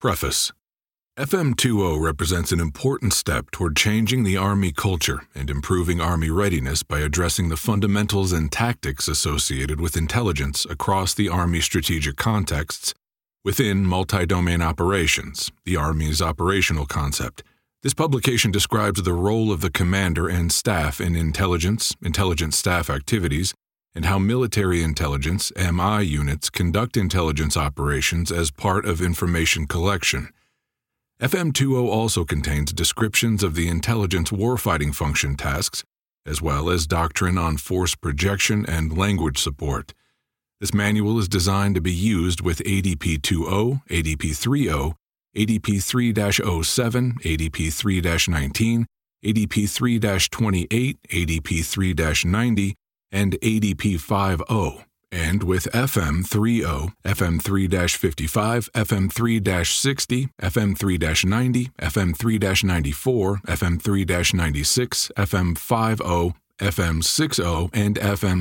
Preface. FM20 represents an important step toward changing the Army culture and improving Army readiness by addressing the fundamentals and tactics associated with intelligence across the Army strategic contexts within multi-domain operations, the Army's operational concept. This publication describes the role of the commander and staff in intelligence staff activities, and how military intelligence (MI) units conduct intelligence operations as part of information collection. FM20 also contains descriptions of the intelligence warfighting function tasks, as well as doctrine on force projection and language support. This manual is designed to be used with ADP-20, ADP-30, ADP-3-07, ADP-3-19, ADP-3-28, ADP-3-90, and ADP-50, and with FM30, FM3-55, FM3-60, FM3-90, FM3-94, FM3-96, FM50, FM60, and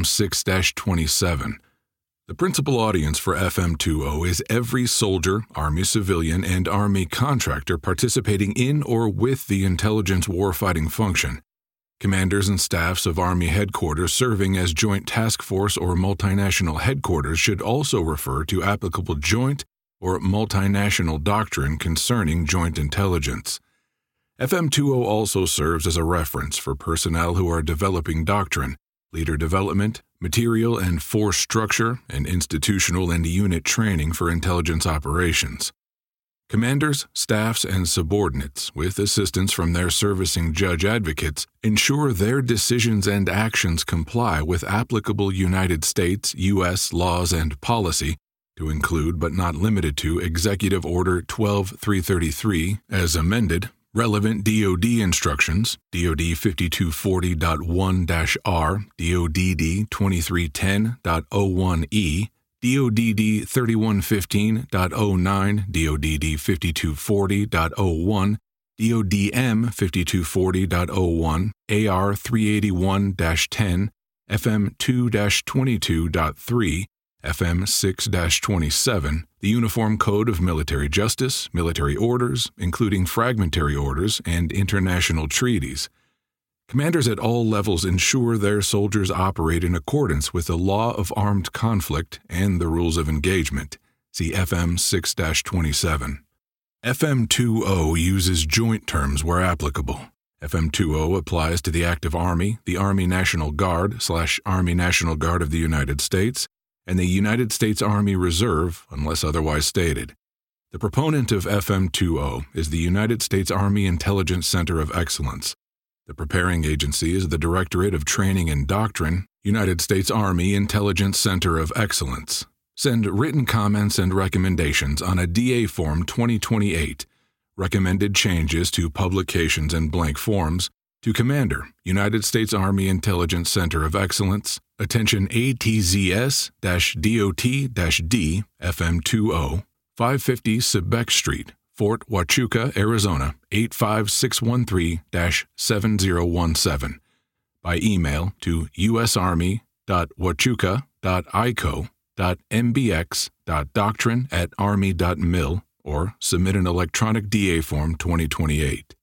FM6-27. The principal audience for FM20 is every soldier, Army civilian, and Army contractor participating in or with the intelligence warfighting function. Commanders and staffs of Army headquarters serving as Joint Task Force or multinational headquarters should also refer to applicable joint or multinational doctrine concerning joint intelligence. FM20 also serves as a reference for personnel who are developing doctrine, leader development, material and force structure, and institutional and unit training for intelligence operations. Commanders, staffs, and subordinates, with assistance from their servicing judge advocates, ensure their decisions and actions comply with applicable United States, U.S. laws and policy, to include but not limited to Executive Order 12333, as amended, relevant DoD instructions, DoD 5240.1-R, DoDD 2310.01E, DoDD 3115.09, DoDD 5240.01, DoDM 5240.01, AR 381-10, FM 2-22.3, FM 6-27, the Uniform Code of Military Justice, military orders, including fragmentary orders, and international treaties. Commanders at all levels ensure their soldiers operate in accordance with the law of armed conflict and the rules of engagement. See FM 6-27. FM20 uses joint terms where applicable. FM20 applies to the active Army, the Army National Guard / Army National Guard of the United States, and the United States Army Reserve, unless otherwise stated. The proponent of FM20 is the United States Army Intelligence Center of Excellence. The preparing agency is the Directorate of Training and Doctrine, United States Army Intelligence Center of Excellence. Send written comments and recommendations on a DA Form 2028, recommended changes to publications and blank forms, to Commander, United States Army Intelligence Center of Excellence, attention ATZS-DOT-D, FM20, 550 Sebec Street, Fort Huachuca, Arizona, 85613-7017. By email to usarmy.huachuca.ico.mbx.doctrine@army.mil or submit an electronic DA Form 2028.